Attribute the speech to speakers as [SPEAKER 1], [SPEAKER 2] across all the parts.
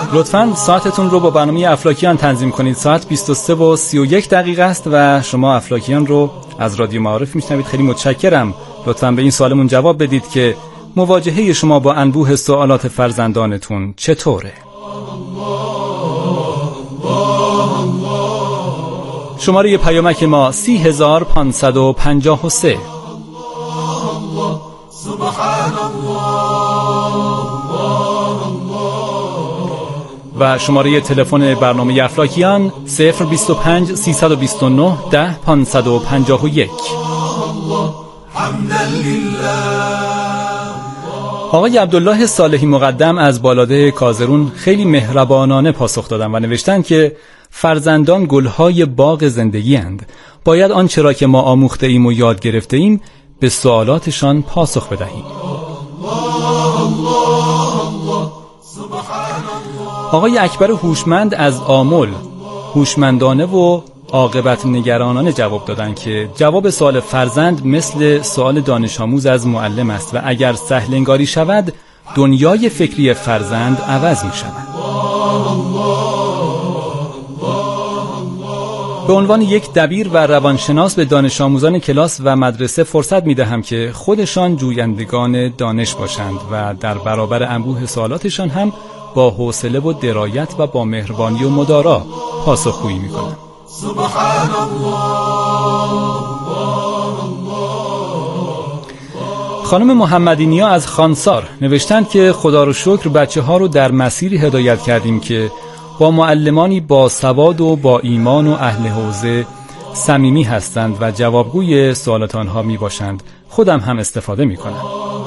[SPEAKER 1] لطفاً ساعتتون رو با برنامه افلاکیان تنظیم کنید. ساعت 23:31 است و شما افلاکیان رو از رادیو معارف میشنوید. خیلی متشکرم. لطفاً به این سوالمون جواب بدید که مواجهه شما با انبوه سوالات فرزندانتون چطوره؟ شماره پیامک ما 30553 و شماره تلفن برنامه افلاکیان 025 329 10 551. آقای عبدالله صالحی مقدم از بالاده کازرون خیلی مهربانانه پاسخ دادن و نوشتن که فرزندان گلهای باغ زندگی اند. باید آنچه را که ما آموخته ایم و یاد گرفته ایم به سوالاتشان پاسخ بدهیم. آقای اکبر هوشمند از آمل هوشمندانه و عاقبت نگرانانه جواب دادن که جواب سوال فرزند مثل سوال دانش آموز از معلم است و اگر سهل انگاری شود دنیای فکری فرزند عوض می شود. به عنوان یک دبیر و روانشناس به دانش آموزان کلاس و مدرسه فرصت می دهم که خودشان جویندگان دانش باشند و در برابر انبوه سوالاتشان هم با حوصله و درایت و با مهربانی و مدارا پاسخگویی می کنند. سبحان الله. خانم محمدینیا از خانسار نوشتند که خدا رو شکر بچه ها رو در مسیری هدایت کردیم که با معلمانی با سواد و با ایمان و اهل حوزه صمیمی هستند و جوابگوی سوالات آنها می باشند. خودم هم استفاده می کنم.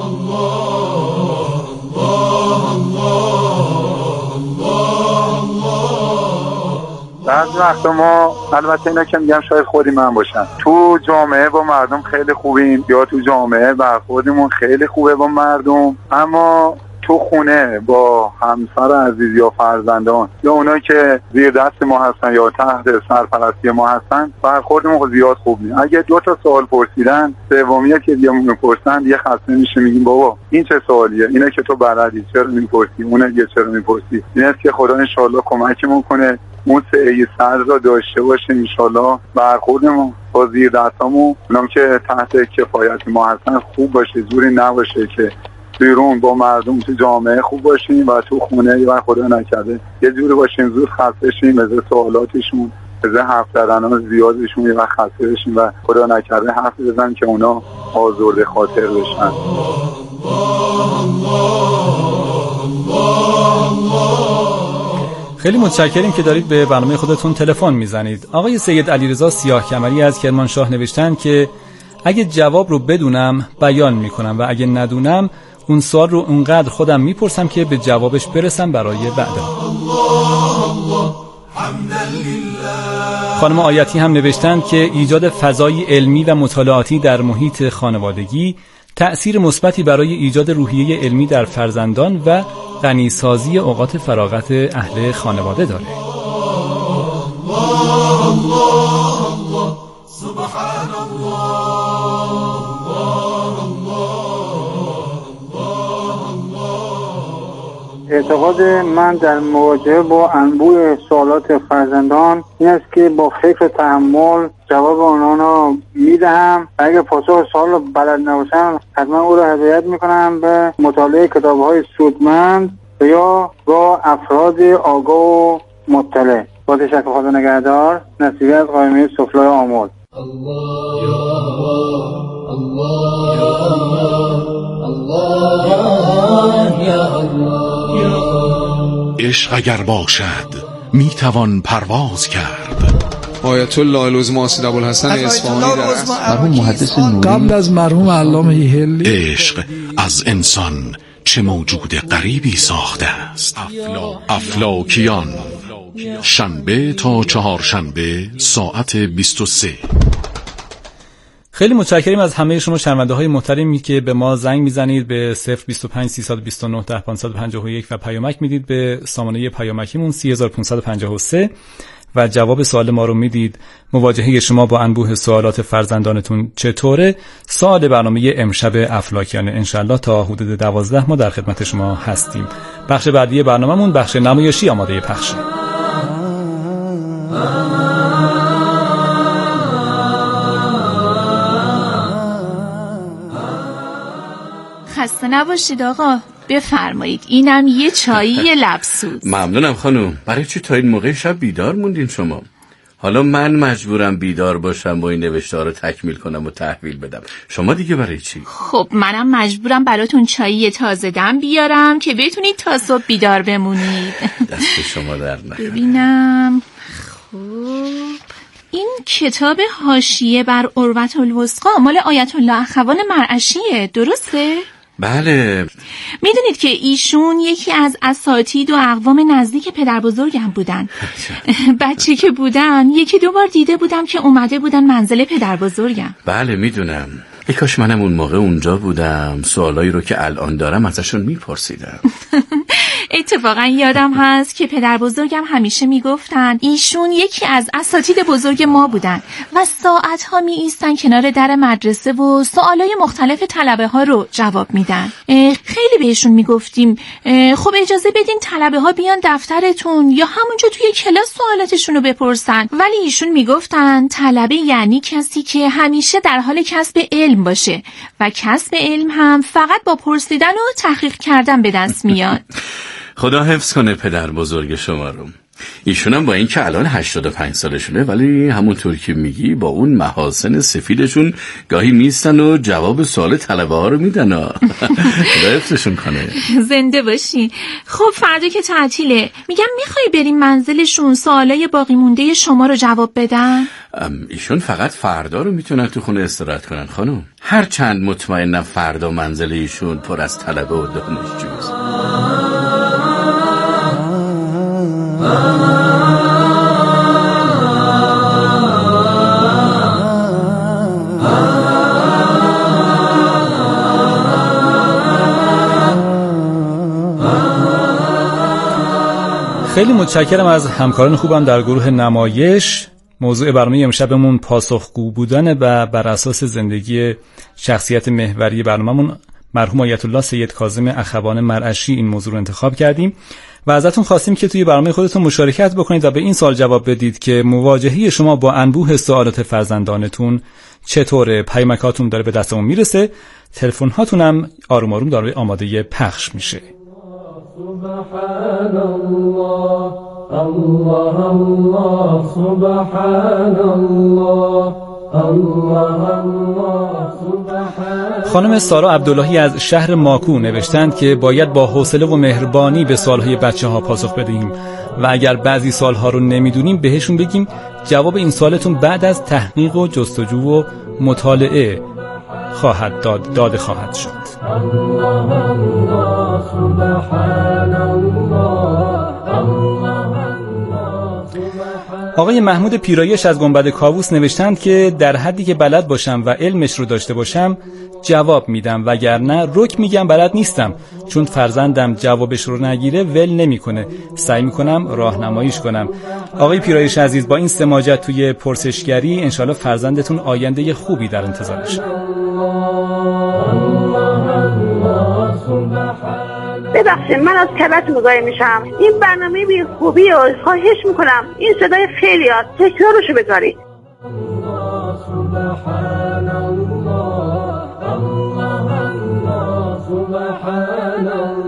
[SPEAKER 2] بعضی وقتا ما البته اینا که میگم شاید خودی من باشم تو جامعه با مردم خیلی خوبیم یا تو جامعه برخوردمون خیلی خوبه با مردم، اما تو خونه با همسر عزیز یا فرزندان یا اونایی که زیر دست ما هستن یا تحت سرپرستی ما هستن برخوردمون زیاد خوب نیست. اگه 2 تا سوال پرسیدن سومیه که دیگه میپرسن یه خسته میشه، میگیم بابا این چه سوالیه، اینه که تو بلدی چرا میپرسی، اونه دیگه چرا میپرسی. اینه که خدا ان شاءالله کمکمون کنه اون سعی سر را داشته باشه ان شاءالله برخوردمون با زیر دستامون اونام که تحت کفایت ما هستن خوب باشه، زوری نباشه که بیرون با مردم تو جامعه خوب باشیم و تو خونه و خدا نکرده یه جوری باشیم زود خسته شیم از سوالاتشون، از حرف زدنان زیادشون و خسته بشیم و خدا نکرده حرف بزنن که اونا آزرده خاطر بشن.
[SPEAKER 1] خیلی متشکریم که دارید به برنامه خودتون تلفن میزنید. آقای سید علیرضا سیاه کمری از کرمانشاه نوشتن که اگه جواب رو بدونم بیان میکنم و اگه ندونم اون سوال رو اونقدر خودم میپرسم که به جوابش برسم برای بعدا. خانم آیتی هم نوشتند که ایجاد فضای علمی و مطالعاتی در محیط خانوادگی تأثیر مثبتی برای ایجاد روحیه علمی در فرزندان و غنیسازی اوقات فراغت اهل خانواده داره.
[SPEAKER 3] اعتقاد من در مواجهه با انبوه سوالات فرزندان این است که با فکر و تحمل جواب آنها را میدهم. اگر پاسخ سوال را بلد نباشم حتما او را هدایت میکنم به مطالعه کتاب‌های سودمند یا با افراد آگاه و مطلع. با تشکر، خدا نگهدار. نصیری از قائمه سفلای آمل. الله یا الله یا الله یا الله یا الله.
[SPEAKER 4] عشق اگر باشد میتوان پرواز کرد.
[SPEAKER 5] آیت الله العظما سید ابوالحسن اصفهانی
[SPEAKER 6] مرحوم محدث نوری قبل از مرحوم علامه هیلی
[SPEAKER 4] عشق از انسان چه موجود غریبی ساخته است. افلاکیان شنبه تا چهارشنبه ساعت 23.
[SPEAKER 1] خیلی متشکریم از همه شما شنونده های محترمی که به ما زنگ میزنید به 025 329 10 551 و پیامک میدید به سامانه پیامکیمون 3553 و جواب سوال ما رو میدید. مواجهه شما با انبوه سوالات فرزندانتون چطوره؟ سوال برنامه امشب افلاکیانه. انشالله تا حدود 12 ما در خدمت شما هستیم. بخش بعدی برنامه‌مون بخش نمایشی آماده پخشه.
[SPEAKER 7] خسته نباشید آقا، بفرمایید. اینم یه چایی لبسوز.
[SPEAKER 8] ممنونم خانم. برای چی تا این موقع شب بیدار موندین شما؟ حالا من مجبورم بیدار باشم و این نوشته‌ها رو تکمیل کنم و تحویل بدم. شما دیگه برای چی؟
[SPEAKER 7] خب منم مجبورم براتون چایی تازه دم بیارم که بتونید تا صبح بیدار بمونید.
[SPEAKER 8] دست شما در نکنه.
[SPEAKER 7] ببینم. خب این کتاب حاشیه بر عروة الوثقی مال آیت الله اخوان مرعشیه، درسته؟
[SPEAKER 8] بله.
[SPEAKER 7] میدونید که ایشون یکی از اساتید و اقوام نزدیک پدر بزرگم بودن. بچه که بودن یکی دو بار دیده بودم که اومده بودن منزل پدر بزرگم.
[SPEAKER 8] بله میدونم. ای کاش منم اون موقع اونجا بودم، سوالایی رو که الان دارم ازشون میپرسیدم.
[SPEAKER 7] اتفاقا یادم هست که پدر بزرگم همیشه میگفتن ایشون یکی از اساتید بزرگ ما بودن و ساعتها می ایستن کنار در مدرسه و سوالای مختلف طلبه ها رو جواب میدن. خیلی بهشون میگفتیم خب اجازه بدین طلبه ها بیان دفترتون یا همونجا توی کلاس سوالاتشون رو بپرسن، ولی ایشون میگفتن طلبه یعنی کسی که همیشه در حال کسب علم باشه و کسب علم هم فقط با پرسیدن و تحقیق کردن به دست میاد.
[SPEAKER 8] خدا حفظ کنه پدر بزرگ شما رو. ایشونم با این که الان 85 سالشونه ولی همونطور که میگی با اون محاسن سفیدشون گاهی میستن و جواب سوال طلبه ها رو میدن. خدا حفظشون کنه.
[SPEAKER 7] زنده باشی. خب فردا که تعطیله، میگم میخوای بریم منزلشون سوالای باقی مونده شما رو جواب بدن؟
[SPEAKER 8] ایشون فقط فردا رو میتونن تو خونه استراحت کنن خانم. هر چند مطمئنم فردا منزل ایشون پر از طلبه و دانشجوست.
[SPEAKER 1] خیلی متشکرم از همکاران خوبم در گروه نمایش. موضوع برنامه امشبمون پاسخگو بودن و بر اساس زندگی شخصیت محوری برنامه‌مون مرحوم آیت الله سید کاظم اخوان مرعشی این موضوع رو انتخاب کردیم و ازتون خواستیم که توی برنامه خودتون مشارکت بکنید و به این سوال جواب بدید که مواجهه شما با انبوه سوالات فرزندانتون چطوره؟ پیامکاتون داره به دستمون میرسه، تلفن هاتون هم آروم آروم داره آماده پخش میشه.
[SPEAKER 9] سبحان الله الله الله سبحان الله الله الله سبحان.
[SPEAKER 1] خانم سارا عبداللهی از شهر ماکو نوشتند که باید با حوصله و مهربانی به سوالهای بچه‌ها پاسخ بدهیم و اگر بعضی سوالها رو نمیدونیم بهشون بگیم جواب این سوالتون بعد از تحقیق و جستجو و مطالعه خواهد داده خواهد شد. الله الله سبحان الله الله. آقای محمود پیرایش از گنبد کاووس نوشتند که در حدی که بلد باشم و علمش رو داشته باشم جواب میدم، وگرنه رک میگم بلد نیستم، چون فرزندم جوابش رو نگیره ول نمیکنه، سعی میکنم راهنماییش کنم. آقای پیرایش عزیز، با این سماجت توی پرسشگری انشالله فرزندتون آینده خوبی در انتظارشه.
[SPEAKER 10] ببخشید من از کلت مزاحم میشم. این برنامه بی خوبی و خواهش میکنم این صدای خیلی هست تکرارشو بذارید. سبحان الله الله الله سبحان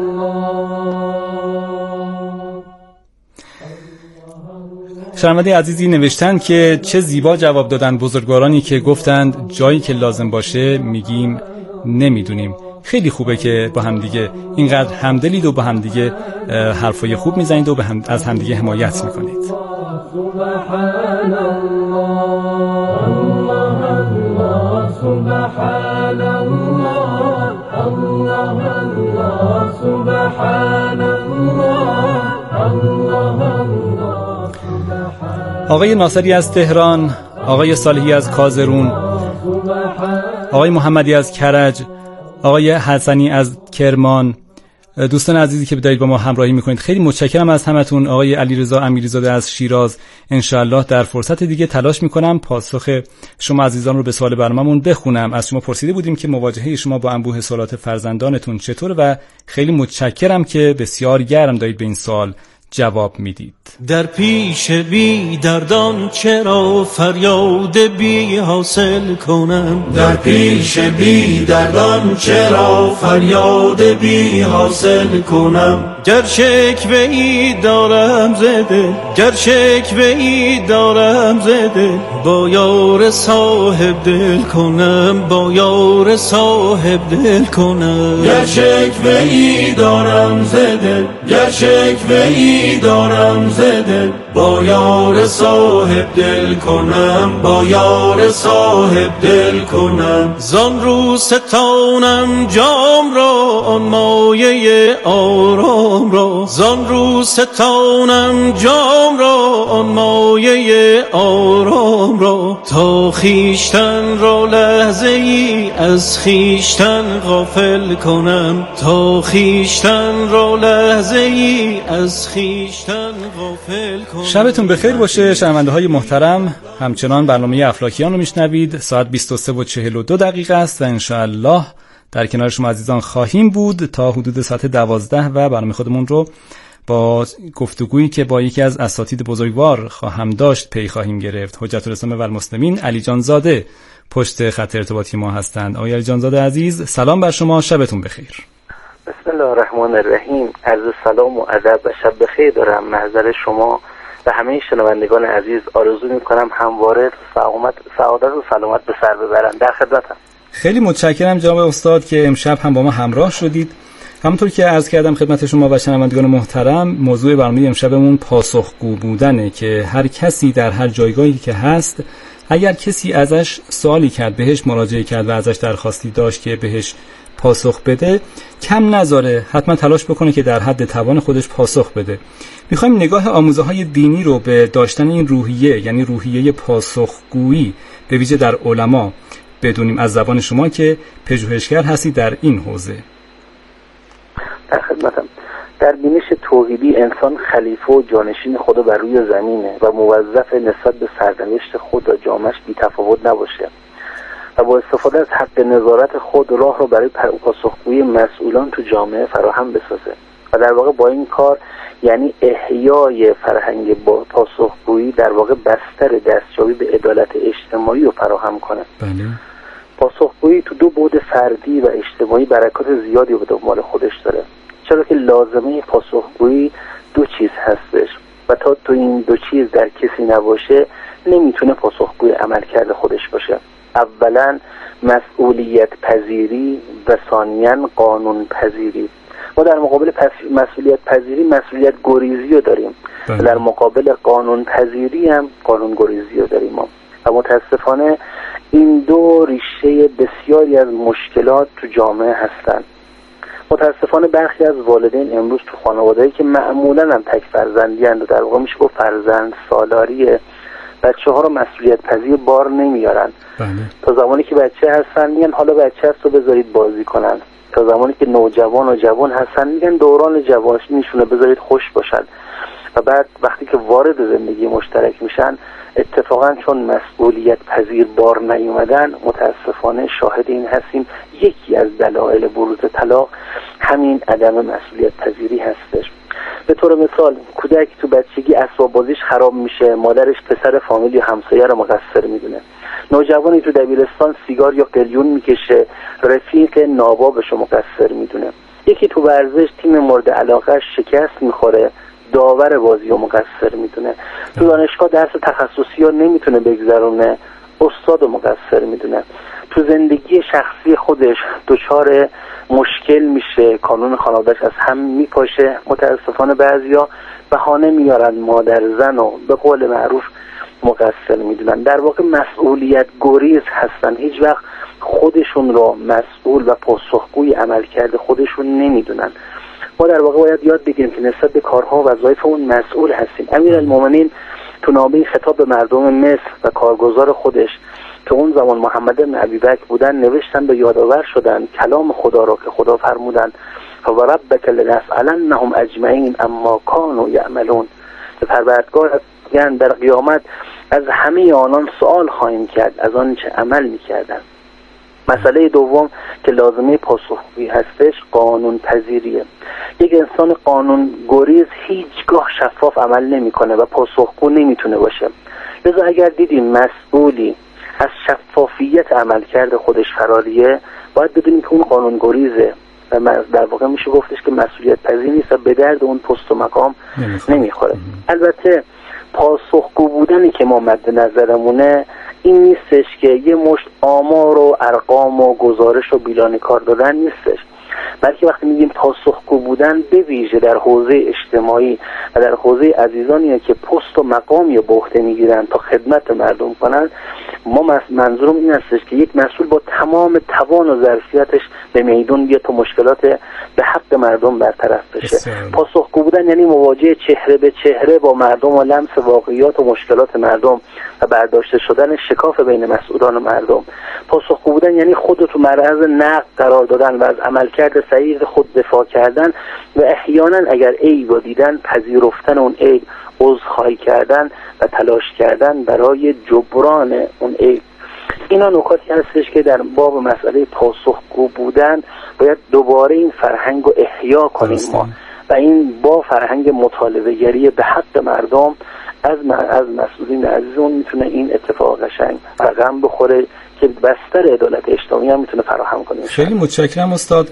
[SPEAKER 1] الله. شنونده عزیزی نوشتن که چه زیبا جواب دادن بزرگوارانی که گفتند جایی که لازم باشه میگیم نمیدونیم. خیلی خوبه که با همدیگه اینقدر همدلید و با همدیگه حرفای خوب میزنید و از همدیگه حمایت میکنید. سبحان الله الله سبحان الله الله الله سبحان الله الله. آقای ناصری از تهران، آقای صالحی از کازرون، آقای محمدی از کرج، آقای حسنی از کرمان، دوستان عزیزی که دارید با ما همراهی میکنید خیلی متشکرم از همتون. آقای علیرضا امیریزاده از شیراز، انشالله در فرصت دیگه تلاش میکنم پاسخ شما عزیزان رو به سوال برنامه‌مون بخونم. از شما پرسیده بودیم که مواجهه شما با انبوه سوالات فرزندانتون چطوره و خیلی متشکرم که بسیار گرم دارید به این سوال جواب میدید.
[SPEAKER 11] در پیش بی دردان چرا فریاد بی حاصل کنم؟ در پیش بی دردان چرا فریاد بی حاصل کنم؟ گر شکوه ای دارم زده، گر شکوه ای دارم زده، با یار صاحب دل کنم، با یار صاحب دل کنم. گر شکوه ای دارم زده، گر شکوه ای دارم زده، با یار صاحب دل کنم، با یار صاحب دل کنم. زان رو ستانم جام را، آن مایه آرام را، زان رو ستانم جام را، آن مایه آرام را، تا خیشتن را لحظه ای از خیشتن غافل کنم، تا خیشتن را لحظه ای از خیشتن غافل کنم.
[SPEAKER 1] شبتون بخیر باشه شنونده های محترم. همچنان برنامه افلاکیان رو میشنوید. ساعت 23:42 است و انشاءالله در کنار شما عزیزان خواهیم بود تا حدود ساعت 12 و برنامه خودمون رو با گفتگویی که با یکی از اساتید بزرگوار خواهم داشت پی خواهیم گرفت. حجت الاسلام و المسلمین علی جان زاده پشت خط ارتباطی ما هستند. آقای علی جان زاده عزیز، سلام بر شما، شبتون بخیر.
[SPEAKER 12] بسم الله الرحمن الرحیم. عرض سلام و ادب و شب بخیر دارم. محضر شما و همه شنوندگان عزیز آرزو میکنم همواره سعادت و سلامت به سر ببرن. در خدمتم.
[SPEAKER 1] خیلی متشکرم جناب استاد که امشب هم با ما همراه شدید. همونطور که عرض کردم خدمت شما و شنوندگان محترم، موضوع برنامه امشبمون پاسخگو بودنه که هر کسی در هر جایگاهی که هست، اگر کسی ازش سوالی کرد، بهش مراجعه کرد و ازش درخواستی داشت که بهش پاسخ بده، کم نذاره، حتما تلاش بکنه که در حد توان خودش پاسخ بده. میخوایم نگاه آموزه‌های دینی رو به داشتن این روحیه، یعنی روحیه پاسخگویی به ویژه در علما بدونیم از زبان شما که پژوهشگر هستید در این حوزه.
[SPEAKER 12] در خدمتم. در بینش توحیدی انسان خلیفه و جانشین خدا بر روی زمینه و موظف نسبت به سرنوشت خود و جامعه‌اش بی‌تفاوت نباشه و با استفاده از حق نظارت خود راه رو برای پاسخگویی مسئولان تو جامعه فراهم بسازه و در واقع با این کار یعنی احیای فرهنگ با پاسخگویی در واقع بستر دستیابی به عدالت اجتماعی رو فراهم کنه.
[SPEAKER 1] بله.
[SPEAKER 12] پاسخگویی تو دو بعد فردی و اجتماعی برکات زیادی به دنبال خودش داره، چرا که لازمه پاسخگویی دو چیز هستش و تا تو این دو چیز در کسی نباشه نمیتونه پاسخگوی عملکرد خودش باشه. اولا مسئولیت پذیری و ثانیاً قانون پذیری. ما در مقابل مسئولیت پذیری مسئولیت گریزی رو داریم و در مقابل قانون پذیری هم قانون گریزی رو داریم ما. و متاسفانه این دو ریشه بسیاری از مشکلات تو جامعه هستن. متاسفانه برخی از والدین امروز تو خانواده‌ای که معمولاً هم تک فرزندی اند و در واقع میشه گفت فرزند سالاریه، بچه‌ها رو مسئولیت پذیر بار نمیارن. تا زمانی که بچه هستن میگن حالا بچه هست رو بذارید بازی کنن، تا زمانی که نوجوان و جوان هستن میگن دوران جوانیشونه بذارید خوش باشن و بعد وقتی که وارد زندگی مشترک میشن اتفاقا چون مسئولیت پذیر بار نیومدن متاسفانه شاهد این هستیم یکی از دلایل بروز طلاق همین عدم مسئولیت پذیری هستش. به طور مثال کودک تو بچگی اسباب بازیش خراب میشه، مادرش پسر فامیل یا همسایه رو مقصر میدونه. نوجوانی تو دبیرستان سیگار یا قلیون میکشه، رفیق نابابش رو مقصر میدونه. یکی تو ورزش تیم مورد علاقه شکست میخوره، داور بازی رو مقصر میدونه. تو دانشگاه درس تخصصی رو نمیتونه بگذرونه، استاد رو مقصر میدونه. تو زندگی شخصی خودش دچار مشکل میشه، کانون خانواده‌اش از هم میپاشه. متاسفانه بعضیا بهانه میارن مادر زن و به قول معروف مقصر میدونن. در واقع مسئولیت گریز هستن، هیچ وقت خودشون رو مسئول و پاسخگوی عملکرد خودشون نمیدونن. ما در واقع باید یاد بگیریم که نسبت به کارها و وظایفمون مسئول هستیم. امیرالمومنین تو نامه خطاب به مردم مصر و کارگزار خودش که اون زمان محمد بن ابی بکر بودن نوشتن و یادآور شدن کلام خدا را که خدا فرمودن فوربک لنسألنهم اجمعین اما كانوا یعملون. به پروردگار یعنی در قیامت از همه آنان سوال خواهیم کرد از آن چه عمل میکردن. مسئله دوم که لازمه پاسخگویی هستش قانون پذیریه. یک انسان قانون گریز هیچگاه شفاف عمل نمیکنه و پاسخگو نمیتونه باشه. لذا اگر دیدیم مسئولی از شفافیت عملکرد خودش فراریه، باید بدونیم که اون قانون گریزه و در واقع میشه گفتش که مسئولیت پذیر نیست و به درد اون پست و مقام نمیخوره. البته پاسخگو بودنی که ما مد نظرمونه این نیستش که یه مشت آمار و ارقام و گزارش و بیلان کار دادن نیستش، بلکه وقتی میگیم پاسخگو بودن به ویژه در حوزه اجتماعی و در حوزه عزیزانی که پست و مقامی رو به عهده میگیرن تا خدمت مردم کنن، ما منظورم این هستش که یک مسئول با تمام توان و ظرفیتش به میدون بیاد تا مشکلات به حق مردم برطرف بشه. پاسخگو بودن یعنی مواجهه چهره به چهره با مردم و لمس واقعیات و مشکلات مردم و برداشته شدن شکاف بین مسئولان و مردم. پاسخگو بودن یعنی خودت تو معرض نقد قرار دادن و از عملکرد صحیح خود دفاع کردن و احیانا اگر عیب دیدن پذیرفتن اون عیب، عذرخواهی کردن و تلاش کردن برای جبران اون عیب. اینا نکاتی هستش که در باب مسئله پاسخگو بودن باید دوباره این فرهنگ رو احیا کنیم ما و این با فرهنگ مطالبه گری به حق مردم از مسئولین عزیزمون میتونه این اتفاق قشنگ رقم بخوره که بستر عدالت اجتماعی هم میتونه فراهم کنه.
[SPEAKER 1] خیلی متشکرم استاد.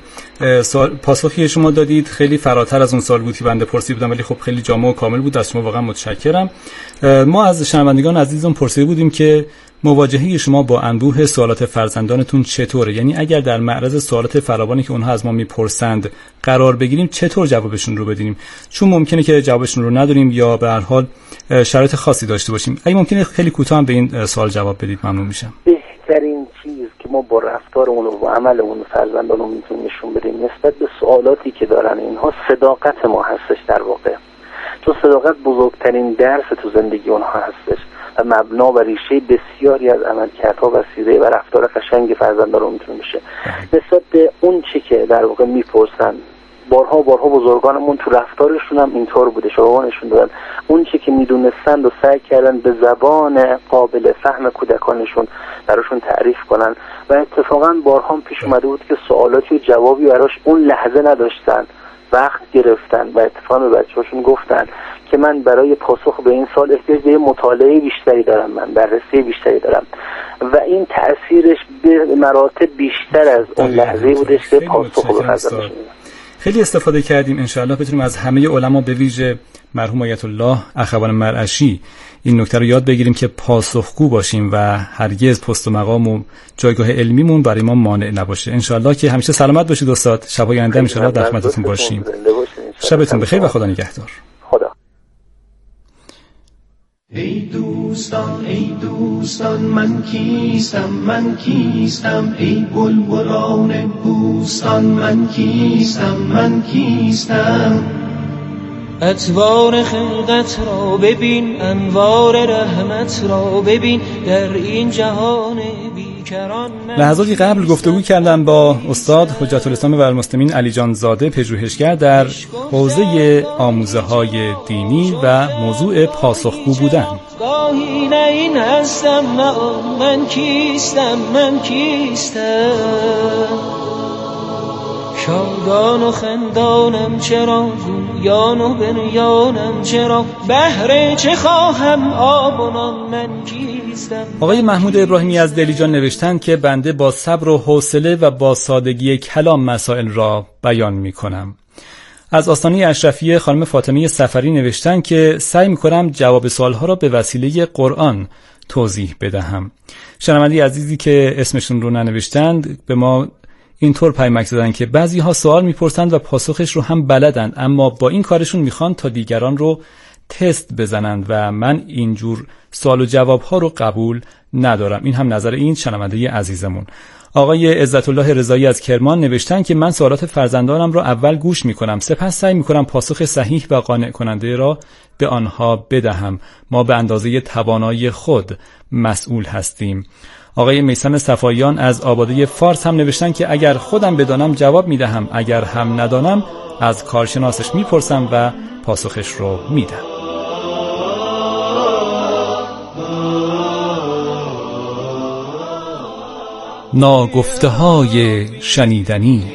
[SPEAKER 1] پاسخی شما دادید خیلی فراتر از اون سوال بود که بنده پرسیده بودم، ولی خب خیلی جامع و کامل بود. از شما واقعا متشکرم. ما از شنوندگان عزیزمون پرسیده بودیم که مواجهه شما با انبوه سوالات فرزندانتون چطوره؟ یعنی اگر در معرض سوالات فراوانی که اونها از ما میپرسند قرار بگیریم چطور جوابشون رو بدیم؟ چون ممکنه که جوابشون رو ندونیم یا به هر حال شرایط خاصی داشته باشیم. اگه ممکنه خیلی کوتاه هم به این سوال جواب بدید ممنون میشم.
[SPEAKER 12] بهترین چیز که ما با رفتارمون و با عملمون فرزندانمون میتونیم نشون بدیم نسبت به سوالاتی که دارن اینها صداقت ما هستش در واقع. تو صداقت بزرگترین درس تو زندگی اونها هستش و مبنا و ریشه بسیاری از عملکردها و سیره و رفتار قشنگ فرزندانمون میتونه بشه. نسبت به اون چی که در واقع میپرسن بارها بزرگانمون تو رفتارشون هم اینطور بوده، شبابانشون دادن اون چی که میدونستند و سعی کردن به زبان قابل فهم کودکانشون براشون تعریف کنن و اتفاقا بارها پیش اومده بود که سوالاتی و جوابی براش اون لحظه نداشتن، وقت گرفتن و اتفاقا به بچه‌هاشون گفتن که من برای پاسخ به این سوال احتیاج به مطالعه بیشتری دارم، من بررسی بیشتری دارم و این تأثیرش به مراتب بیشتر از اون لحظه بودش که پاسخ به فرزندشون.
[SPEAKER 1] خیلی استفاده کردیم. انشاءالله بتونیم از همه علما به ویژه مرحوم آیت الله اخوان مرعشی این نکته رو یاد بگیریم که پاسخگو باشیم و هرگز پست و مقام و جایگاه علمیمون برای ما مانع نباشه. انشاءالله که همیشه سلامت باشید استاد. شبای آینده انشاءالله در خدمتتون باشیم. شبتون بخیر و خدا نگهدار.
[SPEAKER 12] خدا.
[SPEAKER 11] ای دوستان من کیستم ای بلبلان بوستان من کیستم اتوار خلقت را ببین، انوار رحمت را ببین، در این جهان بیکران.
[SPEAKER 1] لحظاتی قبل گفتگو کردم با استاد حجت الاسلام و المسلمین علی جان زاده پژوهشگر در حوزه آموزه‌های دینی و موضوع پاسخگو بودن.
[SPEAKER 11] گاهی نه این هستم نه آن، من کیستم شادان و خندانم چرا، گویان و بنیانم چرا، بهره چه خواهم آبونان من کیستم.
[SPEAKER 1] آقای محمود ابراهیمی از دلیجان نوشتند که بنده با صبر و حوصله و با سادگی کلام مسائل را بیان می کنم. از آستانه اشرفیه خانم فاطمه سفری نوشتند که سعی می کنم جواب سوالها را به وسیله قرآن توضیح بدهم. شنونده عزیزی که اسمشون رو ننوشتند به ما اینطور پیامک زدن که بعضی ها سوال میپرسند و پاسخش رو هم بلدند، اما با این کارشون میخوان تا دیگران رو تست بزنند و من اینجور سوال و جواب ها رو قبول ندارم. این هم نظر این شنونده عزیزمون. آقای عزت الله رضایی از کرمان نوشتن که من سوالات فرزندانم را اول گوش میکنم، سپس سعی میکنم پاسخ صحیح و قانع کننده را به آنها بدهم. ما به اندازه توانایی خود مسئول هستیم. آقای میثم صفاییان از آباده فارس هم نوشتن که اگر خودم بدانم جواب میدهم، اگر هم ندانم از کارشناسش میپرسم و پاسخش رو میدم. ناگفته‌های شنیدنی.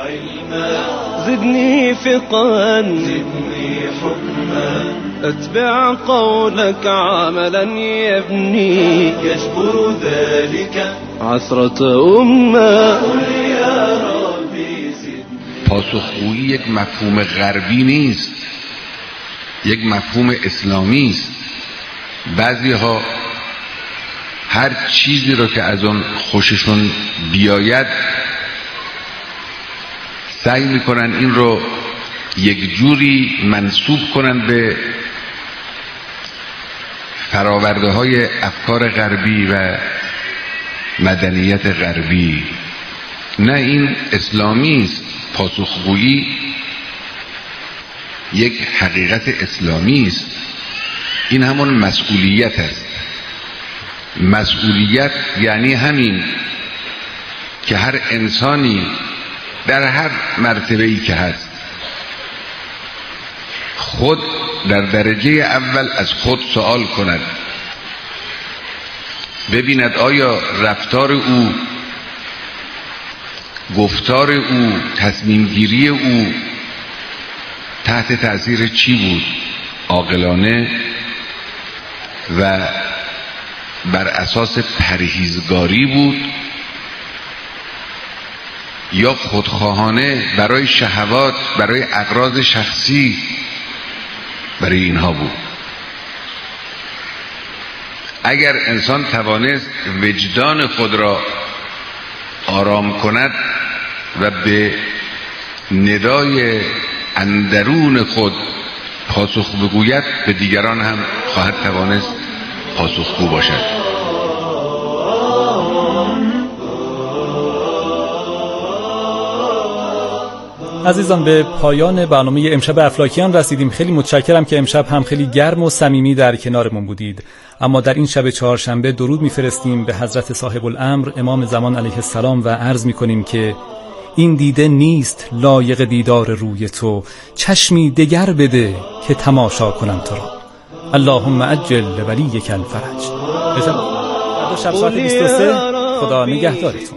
[SPEAKER 11] زدني فقها زدني حكما اتبع قولك عملا يبني يجبر ذلك عثرة أمة قل يا ربي زدني.
[SPEAKER 13] پاسخگویی یک مفهوم غربی نیست، یک مفهوم اسلامی است. بعضی‌ها هر چیزی رو که از اون خوششون بیاید سعی میکنن این رو یک جوری منسوب کنن به فراورده های افکار غربی و مدنیت غربی. نه، این اسلامی است. پاسخگویی یک حقیقت اسلامی است. این همون مسئولیت است. مسئولیت یعنی همین که هر انسانی در هر مرتبه‌ای که هست خود در درجه اول از خود سوال کند، ببیند آیا رفتار او، گفتار او، تصمیم گیری او تحت تأثیر چی بود؟ عاقلانه و بر اساس پرهیزگاری بود یا خودخواهانه برای شهوات، برای اغراض شخصی، برای اینها بود؟ اگر انسان توانست وجدان خود را آرام کند و به ندای اندرون خود پاسخ بگوید، به دیگران هم خواهد توانست پاسخگو باشد.
[SPEAKER 1] عزیزان، به پایان برنامه امشب افلاکیان رسیدیم. خیلی متشکرم که امشب هم خیلی گرم و صمیمی در کنارمون بودید. اما در این شب چهارشنبه درود میفرستیم به حضرت صاحب الامر امام زمان علیه السلام و عرض میکنیم که این دیده نیست لایق دیدار روی تو، چشمی دگر بده که تماشا کنم تو را. اللهم عجل ولیک الفرج. شب ساعت 23. خدا نگهدارتون.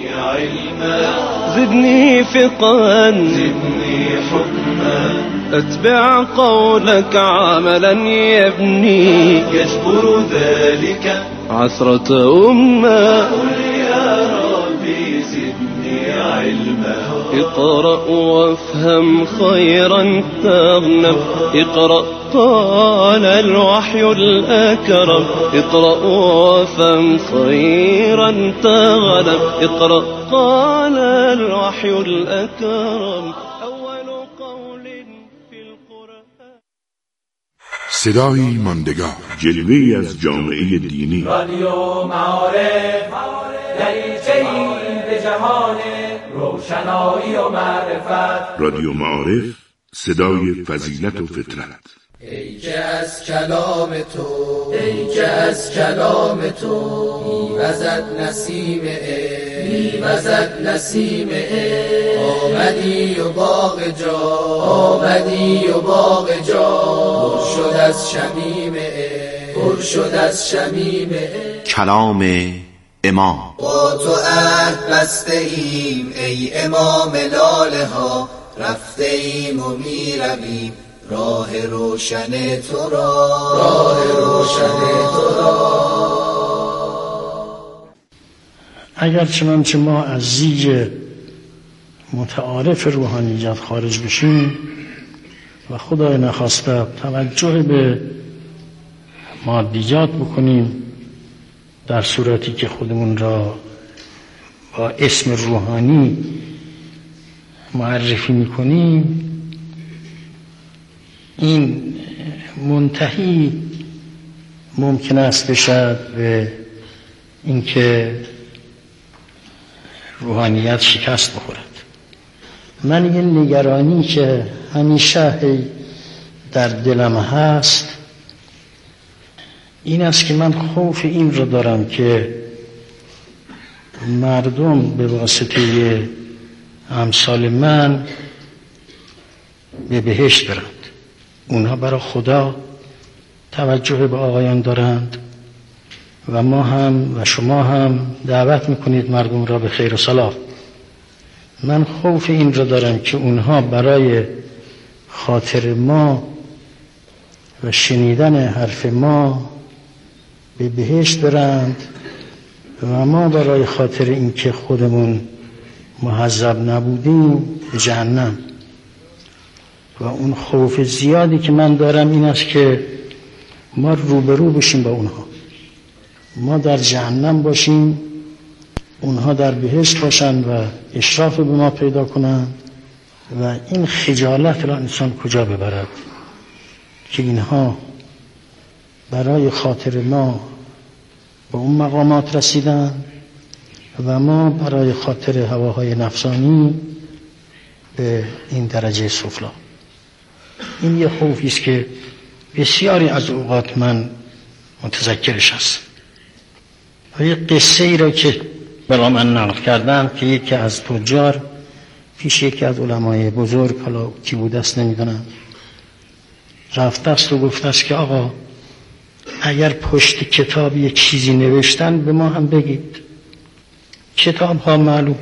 [SPEAKER 11] زدني فقها زدني حكما اتبع قولك عملا يبني يجبر ذلك عثرة أمة قل يا ربي زدني علما اقرأ وافهم خيرا تغنم اقرأ قال الوحي الأكرم اقرأ وافهم خيرا تغنم اقرأ قال الوحي الأكرم أول قول في القرآن.
[SPEAKER 4] صدایی ماندگار، جلوه‌ای از جامعه دینی.
[SPEAKER 9] رادیو معارف، دریچه‌ای به جهان روشنایی و معرفت.
[SPEAKER 4] رادیو معارف، صدای فضیلت و فطرت.
[SPEAKER 9] ای که از کلام تو، ای که از کلام تو میوزد نسیم میوزد نسیم آمدی و باغ جا، آمدی و باغ جا پر شد از شمیم پر شد از شمیم
[SPEAKER 14] کلام امام.
[SPEAKER 9] با تو عهد بسته ایم ای امام لاله ها، رفته ایم و میرویم راه روشن تو را، راه روشن تو را.
[SPEAKER 15] اگر چنانچه ما از زیج متعارف روحانیت خارج بشیم و خدای نخواسته توجه به مادیات بکنیم در صورتی که خودمون را با اسم روحانی معرفی میکنیم، این منتهی ممکن است بشد به اینکه روحانیت شکست بخورد. من یه نگرانی که همیشه در دلم هست این است که من خوف این رو دارم که مردم به واسطه امثال من به بهشت برند. اونها برای خدا توجه به آقایان دارند و ما هم و شما هم دعوت میکنید مردم را به خیر و صلاح. من خوف این را دارم که اونها برای خاطر ما و شنیدن حرف ما به بهشت برند و ما برای خاطر اینکه خودمون مهذب نبودیم به جهنم. و اون خوف زیادی که من دارم این است که ما روبرو بشیم با اونها، ما در جهنم باشیم، اونها در بهشت باشند و اشراف به ما پیدا کنند و این خجالت را انسان کجا ببرد که اینها برای خاطر ما به اون مقامات رسیدن و ما برای خاطر هواهای نفسانی به این درجه سفلا. این یه خوفی است که بسیاری از اوقات من متذکرش هست. و یه قصه ای را که برای من نقل کردم که یکی از تجار پیش یکی از علمای بزرگ، حالا کی بود است نمیدونم، رفته است و گفته است که آقا اگر پشت کتاب یک چیزی نوشتن به ما هم بگید. کتاب ها معلوم،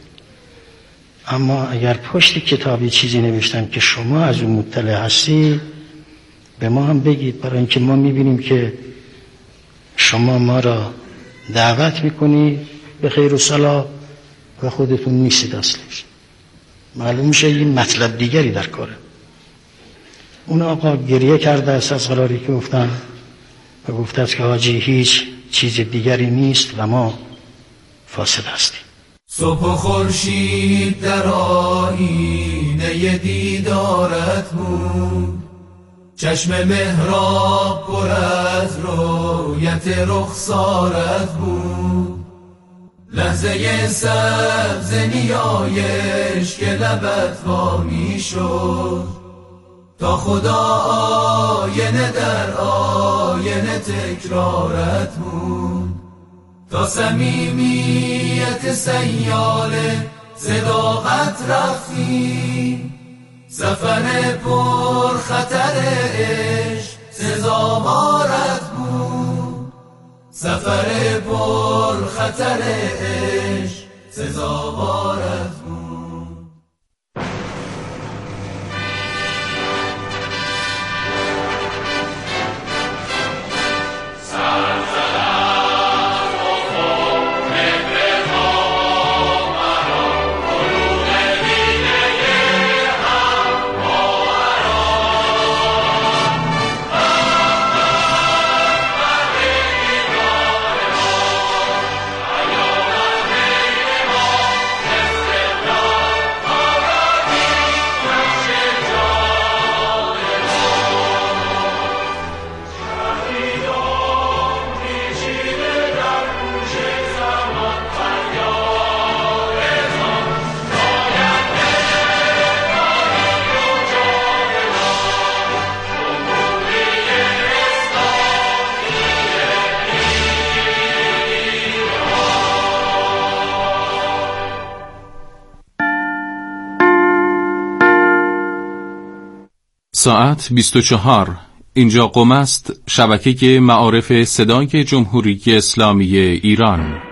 [SPEAKER 15] اما اگر پشت کتاب یک چیزی نوشتن که شما از اون مطلع هستی به ما هم بگید، برای اینکه ما میبینیم که شما ما را دعوت میکنید به خیر و صلاح و خودتون نیستید اصلش. معلوم میشه این مطلب دیگری در کاره. اون آقا گریه کرده است از قراری که گفتن و گفته است که حاجی هیچ چیز دیگری نیست و ما فاسد هستیم.
[SPEAKER 9] صبح و خورشید در آینه دیدارت بود، چشم محراب پر از رویت رخسارت بود، لحظه سبز نیایش که لبت وا می شد تا خدا آینه در آینه تکرارت بود، تا صمیمیت سیاله صداقت رفتی، سفر پر خطر عشق سزاوارت بود، سفر پر خطر عشق سزاوارت بود.
[SPEAKER 16] ساعت 24. اینجا قم است، شبکه معارف صدای جمهوری اسلامی ایران.